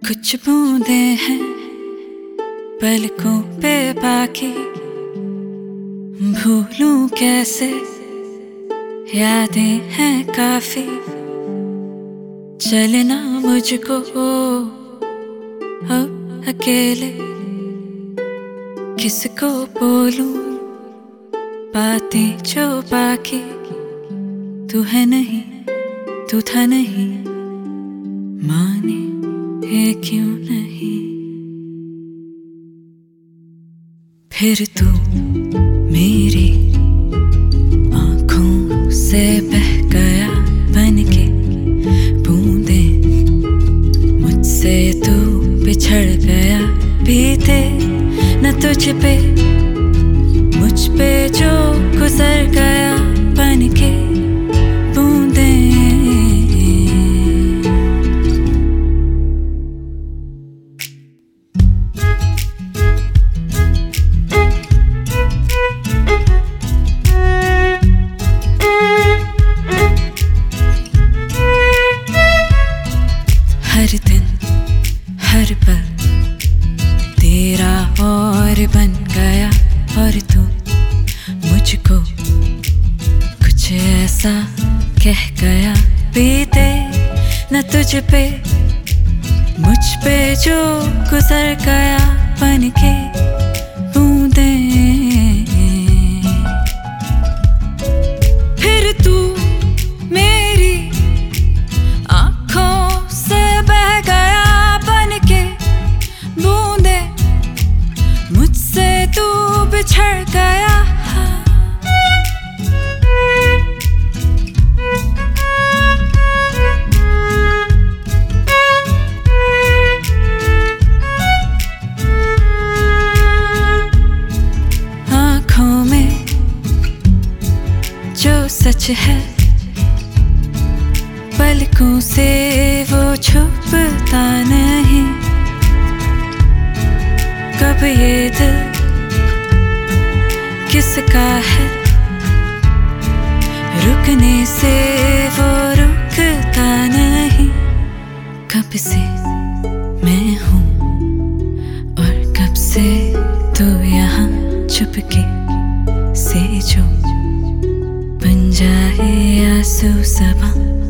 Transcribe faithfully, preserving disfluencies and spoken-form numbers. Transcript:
कुछ बूंदे हैं पलकों पे बाकी, भूलूं कैसे यादें हैं काफी। चलना मुझको अब अकेले, किसको बोलूं बातें जो बाकी। तू है नहीं, तू था नहीं, माने है क्यों नहीं। फिर तू मेरी आंखों से बह गया बनके बूंदे, मुझसे तू बिछड़ गया बीते न तुझ पे, मुझ पे जो गुजर गया बनके बूंदे। हर दिन हर पल तेरा और बन गया, और तू मुझको कुछ ऐसा कह गया बीते न तुझ पे, मुझ पे जो गुजर गया बनके बूंदे। फिर तू मेरी आंखों से बह गया बनके बूंदे, मुझसे तू बिछड़ गया। आँखों में जो सच है पलकों से वो छुपता नहीं। कब ये दिल किसका है, रुकने से वो रुकता नहीं। कब से मैं हूँ और कब से तू यहाँ चुपके से जो बन जाए आंसू ज़बां।